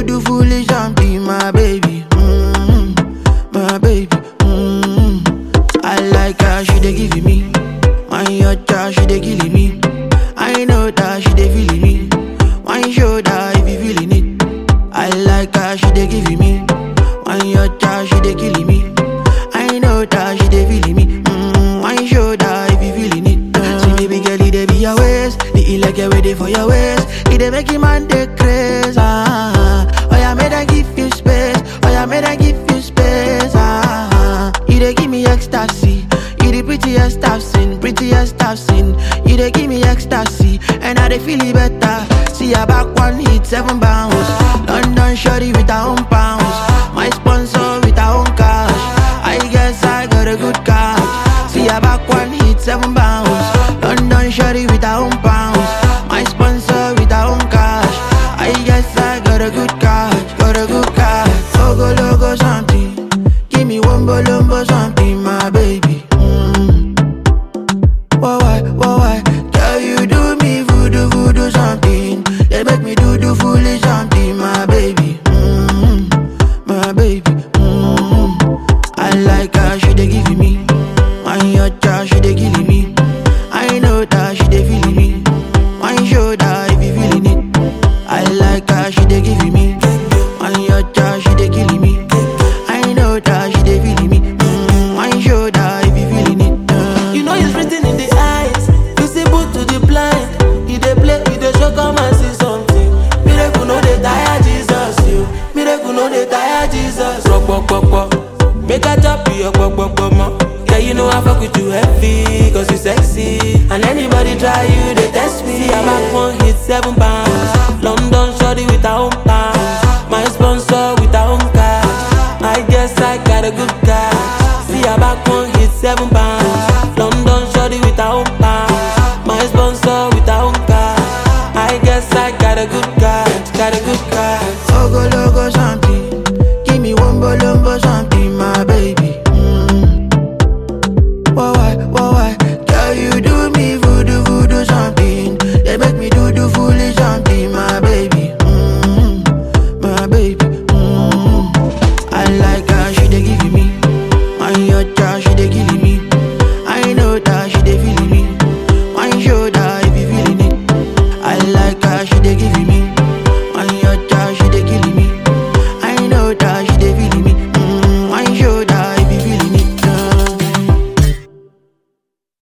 do foolish and be my baby. My baby. I like how she dey give me. Why your child she dey killing me? I know that she dey feeling me. Why show that if you feeling it? I like how she dey giving me. Why your child she dey killing me? I know that she dey feeling me. Why show that if you feeling it? See baby girl, it dey be your waist. The like you ready for your waist. It dey make you man dey craze. Oh yeah, made I give you space. Oh yeah, made I give you space. You dey give me ecstasy. You the prettiest I've seen, prettiest I've seen. You dey give me ecstasy, and I dey feel it better. See her back one hit, 7 bounce. London shorty with her own pounds. My sponsor with her own cash. I guess I got a good cash. See her back one hit, 7 bounce. London shorty with her own pounds. My sponsor with her own cash. I guess I got a good cash, got a good cash. Logo logo something. Give me one bolombo something, my baby. Why? Girl, you do me voodoo something. They make me do foolish something, my baby. My baby. I like how she dey giving me. Why your child she dey killing me? I know that she dey feeling me. Why show that if you feeling it? I like how she dey giving me. Why your child she dey killing me? I know that she dey feeling me. Why show that if you feeling it? You know it's written in the eyes, visible to the blind. You dey play, you dey show, come and see something. Miracle no dey tire Jesus, you. Miracle no dey tire Jesus. Rock,